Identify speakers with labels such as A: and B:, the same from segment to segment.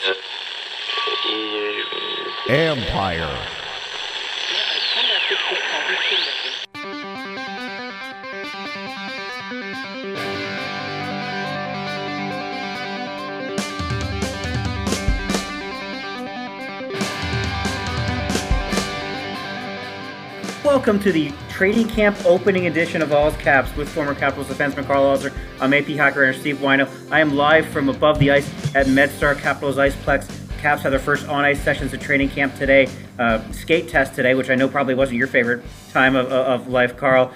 A: Empire.
B: Welcome to the training camp opening edition of All's Caps with former Capitals defenseman Carl Alzer. I'm AP Hockey Writer Steve Wino. I am live from above the ice at MedStar Capitals Iceplex. Caps have their first on-ice sessions at training camp today. Skate test today, which I know probably wasn't your favorite time of life, Carl.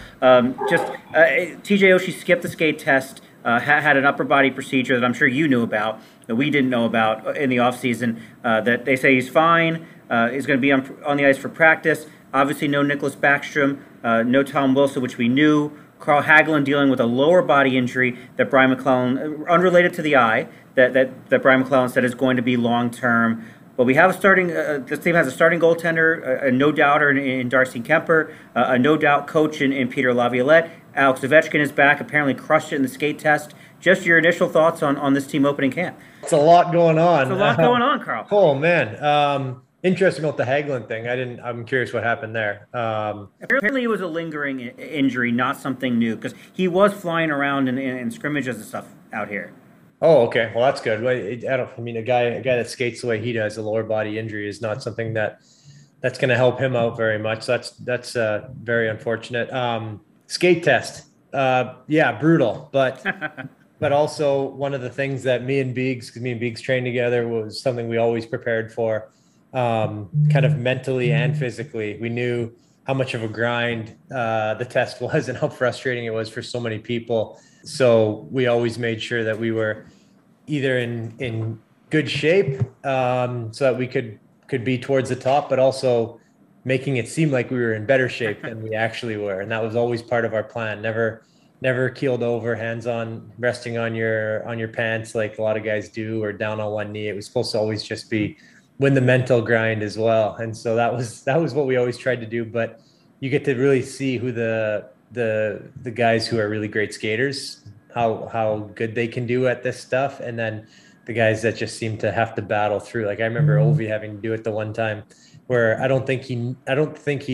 B: TJ Oshie skipped the skate test, had an upper body procedure that I'm sure you knew about, that we didn't know about in the offseason, that they say he's fine, he's going to be on the ice for practice. Obviously, no Nicholas Backstrom, no Tom Wilson, which we knew. Carl Hagelin dealing with a lower body injury that Brian MacLellan, unrelated to the eye, that Brian MacLellan said is going to be long term. But we have a starting. This team has a starting goaltender, a no doubter in Darcy Kemper, a no doubt coach in Peter Laviolette. Alex Ovechkin is back. Apparently, crushed it in the skate test. Just your initial thoughts on this team opening camp.
C: It's a lot going on.
B: It's a lot going on, Carl.
C: Oh man. Interesting about the Hagelin thing. I'm curious what happened there.
B: Apparently, it was a lingering injury, not something new, because he was flying around in scrimmages and stuff out here.
C: Oh, okay. Well, that's good. A guy that skates the way he does, a lower body injury is not something that's going to help him out very much. So that's very unfortunate. Skate test. Brutal, but also one of the things that me and Biggs trained together was something we always prepared for. Kind of mentally and physically. We knew how much of a grind the test was and how frustrating it was for so many people. So we always made sure that we were either in good shape so that we could be towards the top, but also making it seem like we were in better shape than we actually were. And that was always part of our plan. Never keeled over, hands on, resting on your pants like a lot of guys do, or down on one knee. It was supposed to always just be win the mental grind as well. And so that was what we always tried to do. But you get to really see who the guys who are really great skaters, how good they can do at this stuff. And then the guys that just seem to have to battle through. Like I remember Ovi having to do it the one time where I don't know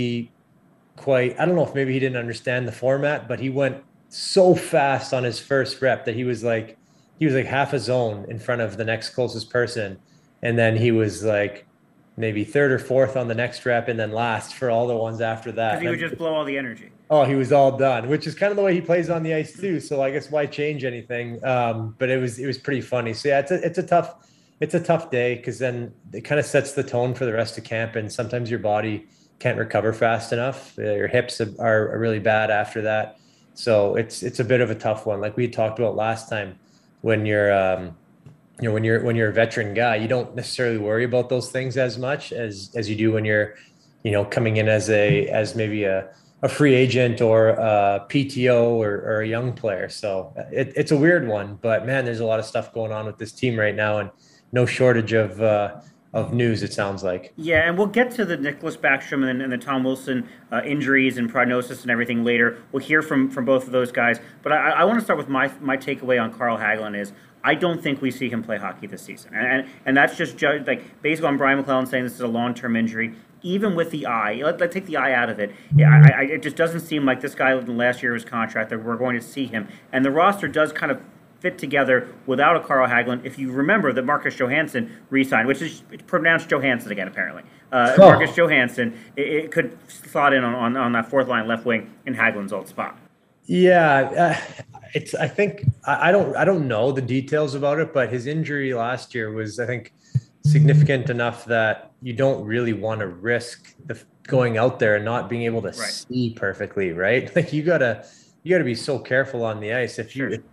C: if maybe he didn't understand the format, but he went so fast on his first rep that he was like half a zone in front of the next closest person. And then he was like maybe third or fourth on the next rep, and then last for all the ones after that.
B: Because he would just blow all the energy.
C: Oh, he was all done, which is kind of the way he plays on the ice too. So I guess why change anything? But it was pretty funny. So yeah, it's a tough day, because then it kind of sets the tone for the rest of camp, and sometimes your body can't recover fast enough. Your hips are really bad after that. So it's a bit of a tough one. Like we talked about last time, when you're when you're a veteran guy, you don't necessarily worry about those things as much as you do when you're, coming in as maybe a free agent or a PTO or a young player. So it's a weird one, but man, there's a lot of stuff going on with this team right now, and no shortage of news, it sounds like.
B: Yeah, and we'll get to the Nicholas Backstrom and the Tom Wilson injuries and prognosis and everything later. We'll hear from both of those guys. But I want to start with my takeaway on Carl Hagelin is I don't think we see him play hockey this season. And that's just based on Brian MacLellan saying this is a long-term injury. Even with the eye, let's take the eye out of it. Yeah, it just doesn't seem like this guy in the last year of his contract that we're going to see him. And the roster does kind of fit together without a Carl Hagelin. If you remember that Marcus Johansson re-signed, which is pronounced Johansson again, apparently. Marcus Johansson, it could slot in on that fourth line left wing in Hagelin's old spot.
C: Yeah, I don't know the details about it, but his injury last year was, I think, significant enough that you don't really want to risk going out there and not being able to see perfectly, right? Like you gotta be so careful on the ice. If you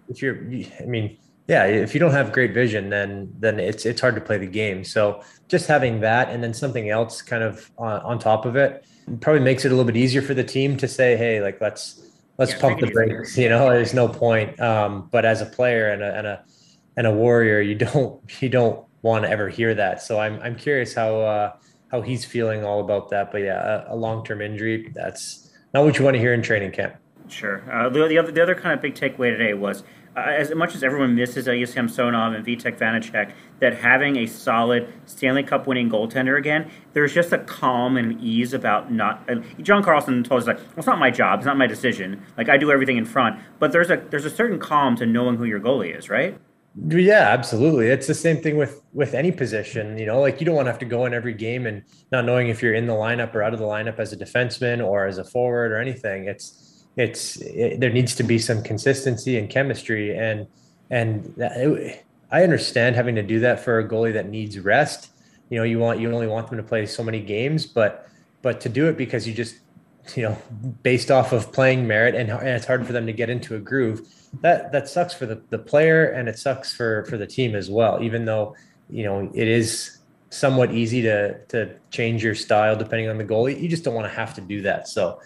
C: don't have great vision, then it's hard to play the game. So just having that and then something else kind of on top of it probably makes it a little bit easier for the team to say, hey, like let's pump the brakes. There's no point. But as a player and a warrior, you don't want to ever hear that. So I'm curious how he's feeling all about that. But yeah, a long-term injury, that's not what you want to hear in training camp.
B: Sure. The other kind of big takeaway today was as much as everyone misses Ilya Samsonov and Vitek Vanacek, that having a solid Stanley Cup winning goaltender again, there's just a calm and ease about not. John Carlson told us like, well, it's not my job, it's not my decision. Like I do everything in front, but there's a certain calm to knowing who your goalie is, right?
C: Yeah, absolutely. It's the same thing with any position, like you don't want to have to go in every game and not knowing if you're in the lineup or out of the lineup as a defenseman or as a forward or anything. There needs to be some consistency and chemistry I understand having to do that for a goalie that needs rest. You only want them to play so many games, but to do it because you just, based off of playing merit and it's hard for them to get into a groove, that sucks for the player and it sucks for the team as well, even though, it is somewhat easy to change your style depending on the goalie. You just don't want to have to do that. So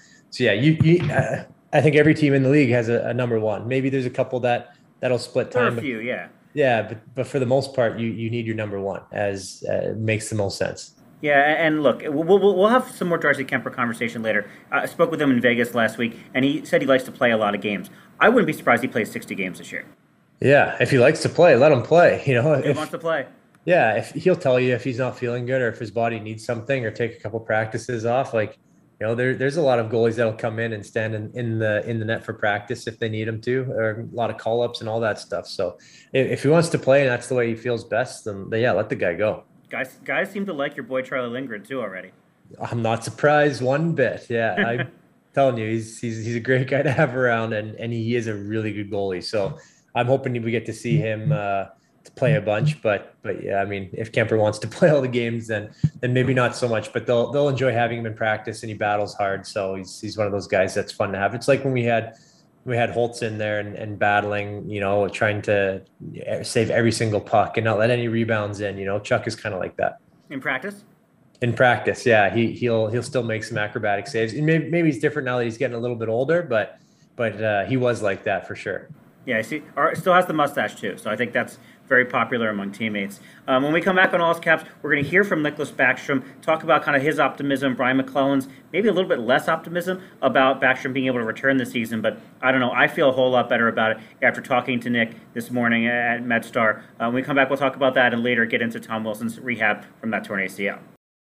C: yeah, I think every team in the league has a number one. Maybe there's a couple that'll split time.
B: Or a few, yeah.
C: Yeah, but for the most part, you need your number one, as makes the most sense.
B: Yeah, and look, we'll have some more Darcy Kemper conversation later. I spoke with him in Vegas last week, and he said he likes to play a lot of games. I wouldn't be surprised he plays 60 games this year.
C: Yeah, if he likes to play, let him play.
B: If he wants to play.
C: Yeah, if he'll tell you if he's not feeling good or if his body needs something or take a couple practices off. Like, there's a lot of goalies that'll come in and stand in the net for practice if they need him to, or a lot of call ups and all that stuff. So if he wants to play and that's the way he feels best, then yeah, let the guy go.
B: Guys seem to like your boy Charlie Lindgren too already.
C: I'm not surprised one bit. Yeah, I'm telling you, he's a great guy to have around, and he is a really good goalie. So I'm hoping we get to see him to play a bunch. But yeah, I mean, if Kemper wants to play all the games, then maybe not so much. But they'll enjoy having him in practice, and he battles hard. So he's one of those guys that's fun to have. It's like when we had Holtz in there and battling, trying to save every single puck and not let any rebounds in. Chuck is kind of like that.
B: In practice? In
C: practice, yeah. He'll still make some acrobatic saves. And maybe he's different now that he's getting a little bit older, but he was like that for sure.
B: Yeah, I see. Still has the mustache too, so I think that's very popular among teammates. When we come back on All's Caps, we're going to hear from Nicklas Backstrom, talk about kind of his optimism, Brian MacLellan's maybe a little bit less optimism about Backstrom being able to return this season, but I don't know. I feel a whole lot better about it after talking to Nick this morning at MedStar. When we come back, we'll talk about that and later get into Tom Wilson's rehab from that torn ACL.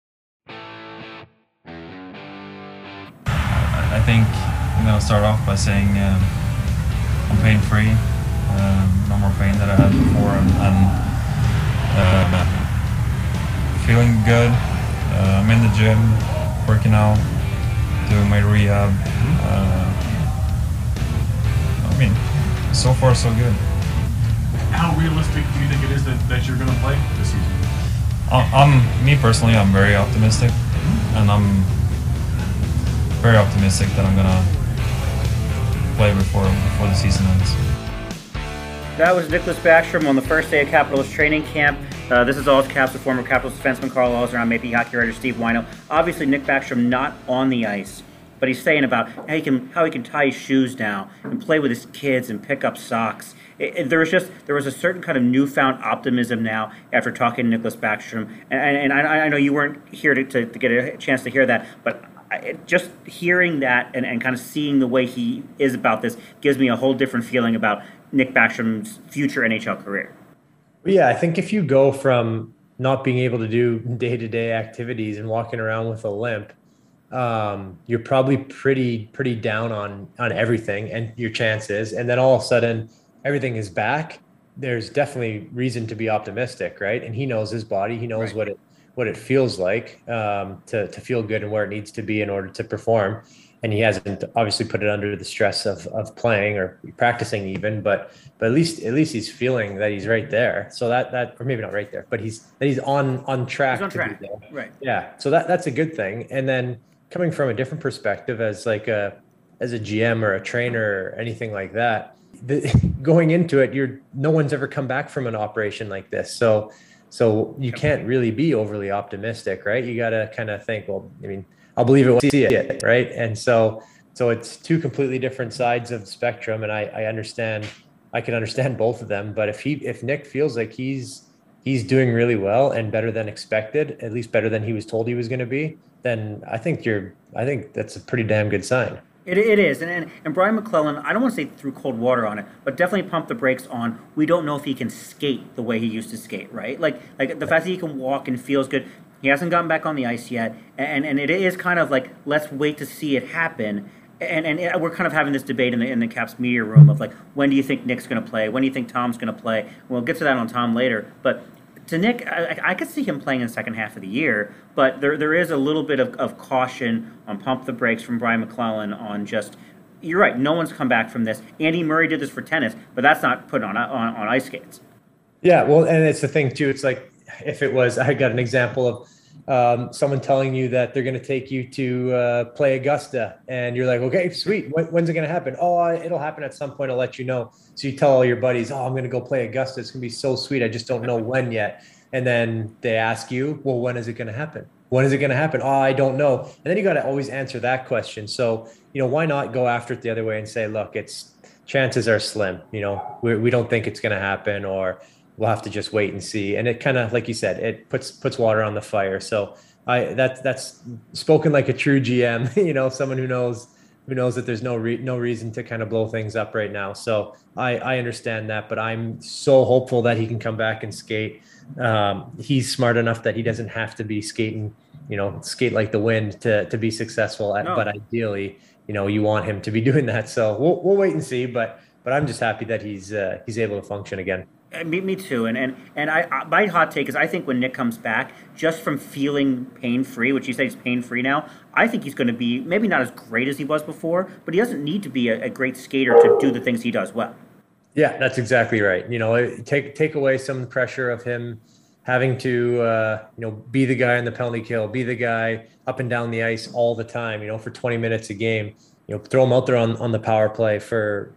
A: I think I'm going to start off by saying I'm pain-free, no more pain that I had before, and feeling good. I'm in the gym, working out, doing my rehab. I mean, so far so good.
D: How realistic do you think it is that you're going to play this season?
A: Me personally, I'm very optimistic, and I'm very optimistic that I'm going to play before the season ends.
B: That was Nicklas Backstrom on the first day of Capitals training camp. This is All's Caps with former Capitals defenseman Carl Alzer. I'm AP hockey writer Steve Wino. Obviously, Nick Backstrom not on the ice, but he's saying about how he can tie his shoes now and play with his kids and pick up socks. There was a certain kind of newfound optimism now after talking to Nicklas Backstrom. And I know you weren't here to get a chance to hear that, but just hearing that and kind of seeing the way he is about this gives me a whole different feeling about Nick Backstrom's future NHL career.
C: Yeah, I think if you go from not being able to do day-to-day activities and walking around with a limp, you're probably pretty down on everything and your chances. And then all of a sudden, everything is back. There's definitely reason to be optimistic, right? And he knows his body. He knows
B: right.
C: what it feels like to feel good and where it needs to be in order to perform. And he hasn't obviously put it under the stress of playing or practicing even, but at least he's feeling that he's right there. So that or maybe not right there, but he's on track.
B: He's on track.
C: Be there.
B: Right.
C: Yeah. So that's a good thing. And then coming from a different perspective as a GM or a trainer or anything like that, going into it, no one's ever come back from an operation like this. So you can't really be overly optimistic, right? You got to kind of think, well, I mean, I'll believe it when I see it, right? And so it's two completely different sides of the spectrum, and I can understand both of them. But if Nick feels like he's doing really well and better than expected, at least better than he was told he was going to be, then I think that's a pretty damn good sign.
B: It is, and Brian McClellan, I don't want to say threw cold water on it, but definitely pumped the brakes on. We don't know if he can skate the way he used to skate, right? Like the fact that he can walk and feels good. He hasn't gotten back on the ice yet, and it is kind of like, let's wait to see it happen. And we're kind of having this debate in the Caps media room of like, when do you think Nick's going to play? When do you think Tom's going to play? We'll get to that on Tom later, but to Nick, I could see him playing in the second half of the year, but there is a little bit of caution on pump the brakes from Brian McClellan on just, you're right, no one's come back from this. Andy Murray did this for tennis, but that's not put on ice skates.
C: Yeah, well, and it's the thing too, it's like, if it was, I got an example of someone telling you that they're going to take you to play Augusta, and you're like, okay, sweet. When's it going to happen? Oh, it'll happen at some point. I'll let you know. So you tell all your buddies, oh, I'm going to go play Augusta. It's going to be so sweet. I just don't know when yet. And then they ask you, well, when is it going to happen? When is it going to happen? Oh, I don't know. And then you got to always answer that question. So, why not go after it the other way and say, look, chances are slim. We don't think it's going to happen, or we'll have to just wait and see. And it kind of, like you said, it puts water on the fire. So that's spoken like a true GM, someone who knows that there's no reason to kind of blow things up right now. So I understand that, but I'm so hopeful that he can come back and skate. He's smart enough that he doesn't have to be skating, skate like the wind to be successful. But ideally, you want him to be doing that. So we'll wait and see, but I'm just happy that he's able to function again.
B: Me too, and my hot take is, I think when Nick comes back, just from feeling pain-free, which you say he's pain-free now, I think he's going to be maybe not as great as he was before, but he doesn't need to be a great skater to do the things he does well.
C: Yeah, that's exactly right. Take away some pressure of him having to be the guy in the penalty kill, be the guy up and down the ice all the time, for 20 minutes a game. Throw him out there on the power play for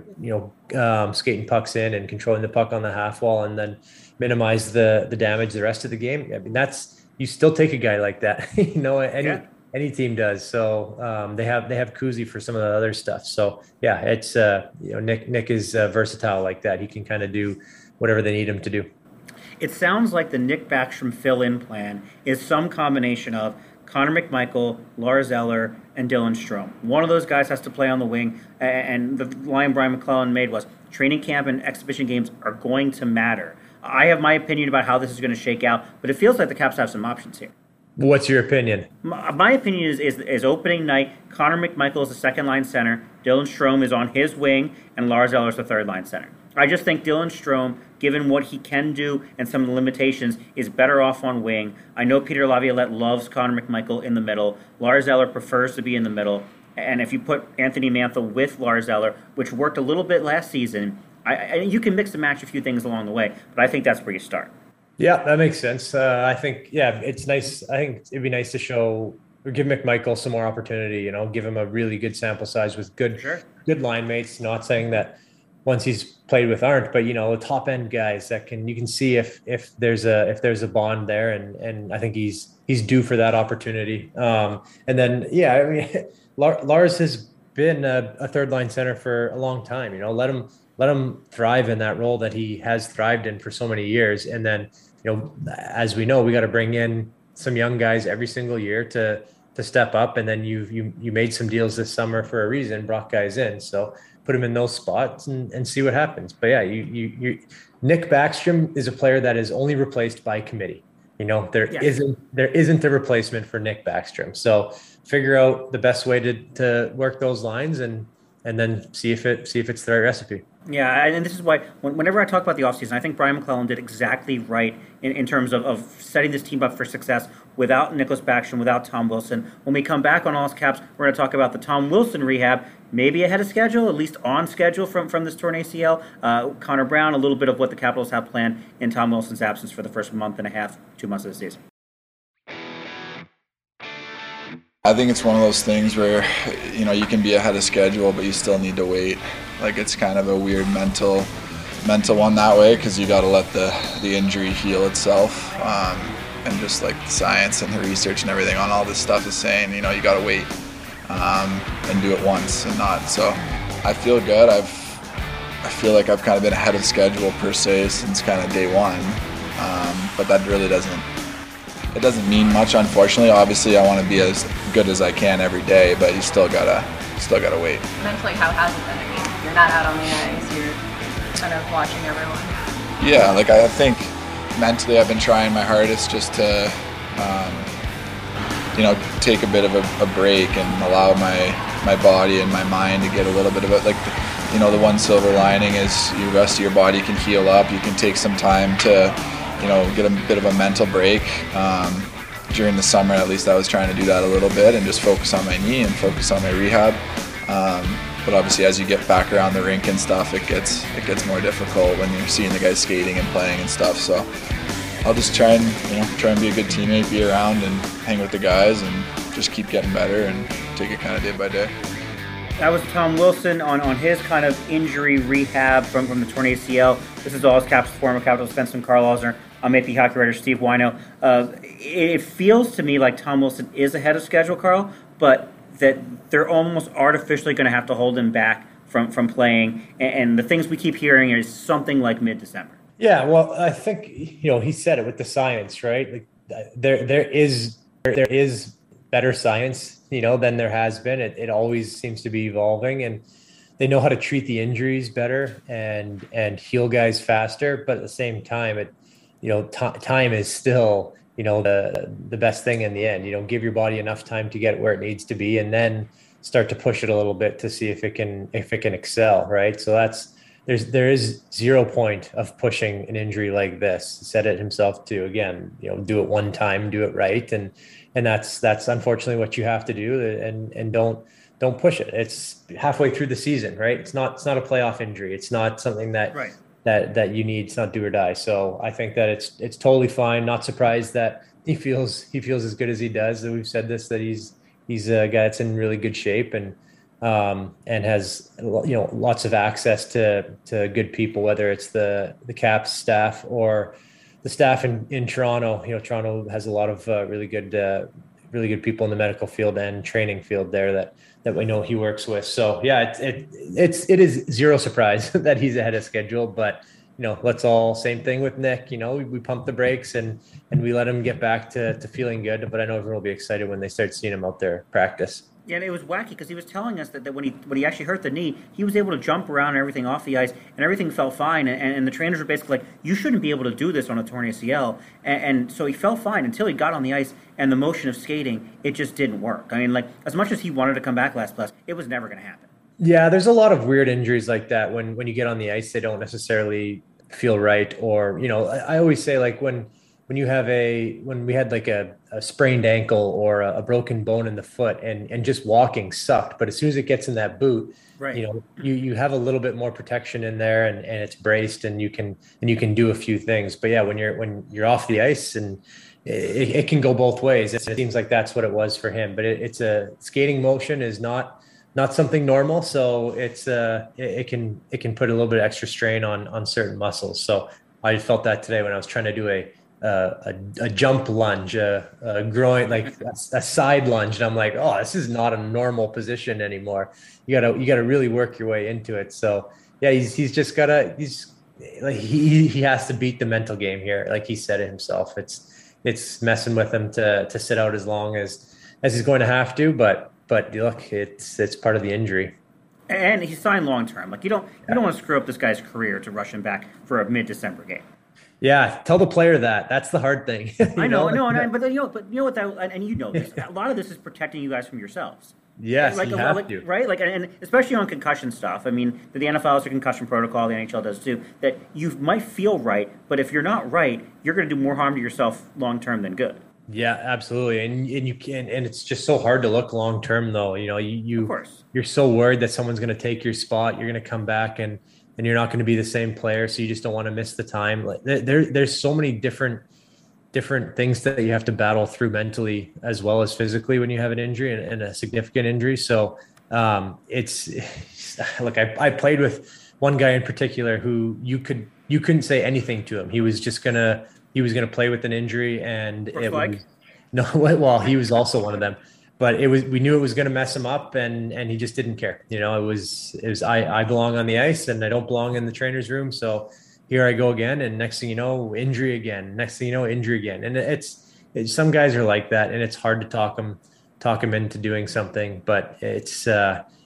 C: skating pucks in and controlling the puck on the half wall, and then minimize the damage the rest of the game. I mean, you still take a guy like that, any team does. So they have Kuzi for some of the other stuff. So yeah, it's Nick is versatile like that. He can kind of do whatever they need him to do.
B: It sounds like the Nick Backstrom fill-in plan is some combination of Connor McMichael, Lars Eller, and Dylan Strome. One of those guys has to play on the wing, and the line Brian McClellan made was, training camp and exhibition games are going to matter. I have my opinion about how this is going to shake out, but it feels like the Caps have some options here.
C: What's your opinion?
B: My opinion is opening night, Connor McMichael is the second-line center, Dylan Strome is on his wing, and Lars Eller is the third-line center. I just think Dylan Strome, given what he can do and some of the limitations, is better off on wing. I know Peter Laviolette loves Connor McMichael in the middle. Lars Eller prefers to be in the middle. And if you put Anthony Mantha with Lars Eller, which worked a little bit last season, you can mix and match a few things along the way, but I think that's where you start.
C: Yeah, that makes sense. I think, it's nice. I think it'd be nice to give McMichael some more opportunity, give him a really good sample size with good line mates. Not saying that once he's played with aren't, but top end guys that you can see if there's a bond there, and I think he's due for that opportunity. And then Lars has been a third line center for a long time. Let him thrive in that role that he has thrived in for so many years. And then as we know, we got to bring in some young guys every single year to step up. And then you made some deals this summer for a reason, brought guys in. So put him in those spots and see what happens. But yeah, Nick Backstrom is a player that is only replaced by committee. There isn't a replacement for Nick Backstrom. So figure out the best way to work those lines and then see if it's the right recipe.
B: Yeah, and this is why whenever I talk about the offseason, I think Brian McClellan did exactly right in terms of setting this team up for success without Nicholas Backstrom, without Tom Wilson. When we come back on All's Caps, we're going to talk about the Tom Wilson rehab, maybe ahead of schedule, at least on schedule from this torn ACL. Connor Brown, a little bit of what the Capitals have planned in Tom Wilson's absence for the first month and a half, 2 months of the season.
E: I think it's one of those things where, you can be ahead of schedule, but you still need to wait. Like, it's kind of a weird mental one that way, because you got to let the injury heal itself. And just like the science and the research and everything on all this stuff is saying, you got to wait and do it once and not. So I feel good. I feel like I've kind of been ahead of schedule per se since kind of day one. But that really doesn't mean much, unfortunately. Obviously, I want to be as good as I can every day, but you still gotta still got to wait.
F: Mentally, how has it been? I mean, you're not out on the ice, you're kind of watching everyone.
E: Yeah, like I think mentally I've been trying my hardest just to, take a bit of a break and allow my body and my mind to get a little bit of it. Like, the one silver lining is the rest of your body can heal up. You can take some time to, get a bit of a mental break. During the summer, at least I was trying to do that a little bit and just focus on my knee and focus on my rehab. But obviously, as you get back around the rink and stuff, it gets more difficult when you're seeing the guys skating and playing and stuff. So I'll just try and be a good teammate, be around and hang with the guys, and just keep getting better and take it kind of day by day.
B: That was Tom Wilson on his kind of injury rehab from the torn ACL. This is All's Caps former Capitals defenseman Carl Alzner. I'm AP hockey writer Steve Wino. It feels to me like Tom Wilson is ahead of schedule, Carl, but that they're almost artificially going to have to hold him back from playing. And the things we keep hearing is something like mid-December.
C: Yeah, well, I think he said it with the science, right? Like there is better science, than there has been. It always seems to be evolving, and they know how to treat the injuries better and heal guys faster. But at the same time, time is still the best thing in the end. Give your body enough time to get where it needs to be, and then start to push it a little bit to see if it can excel, right? So there is 0 point of pushing an injury like this. He said it himself too. Again, do it one time, do it right, and that's unfortunately what you have to do. And don't push it. It's halfway through the season, right? It's not a playoff injury. It's not something that
B: right.
C: that you need. It's not do or die. So I think that it's totally fine. Not surprised that he feels as good as he does. That we've said this, that he's a guy that's in really good shape and has lots of access to good people, whether it's the Caps staff or the staff in Toronto. Toronto has a lot of really good people in the medical field and training field there that we know he works with. So yeah, it is zero surprise that he's ahead of schedule, but let's all, same thing with Nick, we pump the brakes and we let him get back to feeling good, but I know everyone will be excited when they start seeing him out there practice.
B: Yeah, and it was wacky because he was telling us that when he actually hurt the knee, he was able to jump around and everything off the ice, and everything felt fine. And the trainers were basically like, you shouldn't be able to do this on a torn ACL. And so he felt fine until he got on the ice, and the motion of skating, it just didn't work. I mean, like, as much as he wanted to come back last plus, it was never going to happen.
C: Yeah, there's a lot of weird injuries like that. When you get on the ice, they don't necessarily feel right. Or, I always say, like, when we had like a sprained ankle or a broken bone in the foot and just walking sucked. But as soon as it gets in that boot,
B: right.
C: You have a little bit more protection in there and it's braced and you can do a few things. But yeah, when you're off the ice, and it can go both ways. It seems like that's what it was for him, but it's a skating motion is not something normal. So it can put a little bit of extra strain on certain muscles. So I felt that today when I was trying to do a jump lunge, a groin, like a side lunge. And I'm like, oh, this is not a normal position anymore. You gotta really work your way into it. So yeah, he has to beat the mental game here. Like he said it himself, it's messing with him to sit out as long as he's going to have to, but look, it's part of the injury.
B: And he's signed long-term. Like you don't want to screw up this guy's career to rush him back for a mid-December game.
C: Yeah, tell the player that. That's the hard thing.
B: I know, but you know what? And you know this. A lot of this is protecting you guys from yourselves.
C: Yes, you have to.
B: Right? Like, and especially on concussion stuff. I mean, the NFL has a concussion protocol. The NHL does too. That you might feel right, but if you're not right, you're going to do more harm to yourself long term than good.
C: Yeah, absolutely. And you can, and it's just so hard to look long term, though.
B: Of course,
C: you're so worried that someone's going to take your spot. You're going to come back and you're not going to be the same player. So you just don't want to miss the time. Like there's so many different things that you have to battle through mentally as well as physically when you have an injury and a significant injury. So it's look, I played with one guy in particular who you couldn't say anything to him. He was gonna play with an injury, and he was also one of them. But we knew it was going to mess him up, and he just didn't care. It was I belong on the ice and I don't belong in the trainer's room. So here I go again. And next thing you know, injury again. Next thing you know, injury again. And it's some guys are like that, and it's hard to talk them into doing something. But it's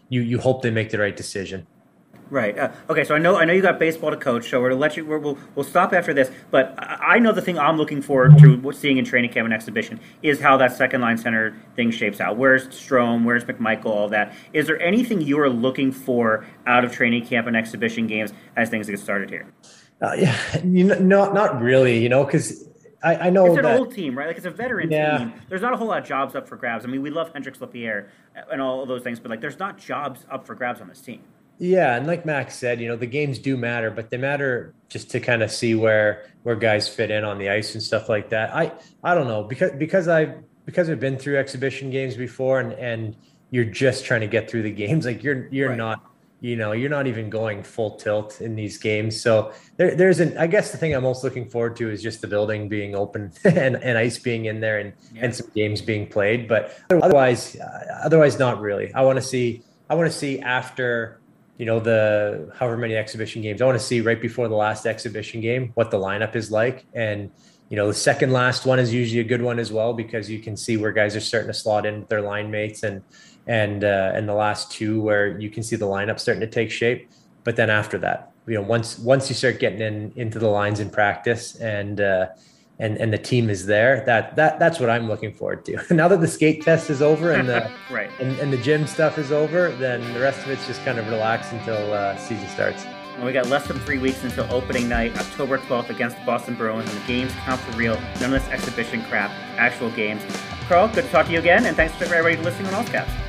C: you hope they make the right decision.
B: Right. Okay. So I know you got baseball to coach. So we'll stop after this. But I know the thing I'm looking forward to seeing in training camp and exhibition is how that second line center thing shapes out. Where's Strome? Where's McMichael? All that. Is there anything you are looking for out of training camp and exhibition games as things get started here?
C: Yeah, not really. Because I know
B: it's an
C: that,
B: old team, right? Like it's a veteran team. There's not a whole lot of jobs up for grabs. I mean, we love Hendrix Lapierre and all of those things, but like there's not jobs up for grabs on this team.
C: Yeah, and like Max said, the games do matter, but they matter just to kind of see where guys fit in on the ice and stuff like that. I don't know, because I've been through exhibition games before, and you're just trying to get through the games. Like you're
B: right.
C: not, you're not even going full tilt in these games. So I guess the thing I'm most looking forward to is just the building being open and ice being in there and some games being played. But otherwise not really. I want to see after, the however many exhibition games, I want to see right before the last exhibition game what the lineup is like. And, the second last one is usually a good one as well, because you can see where guys are starting to slot in with their line mates, and the last two where you can see the lineup starting to take shape. But then after that, once you start getting into the lines in practice and the team is there, that's what I'm looking forward to. Now that the skate test is over and the
B: right.
C: and the gym stuff is over, then the rest of it's just kind of relaxed until season starts.
B: Well, we got less than 3 weeks until opening night, October 12th against the Boston Bruins, and the games count for real. None of this exhibition crap, actual games. Carl, good to talk to you again, and thanks for everybody listening on Allscaps.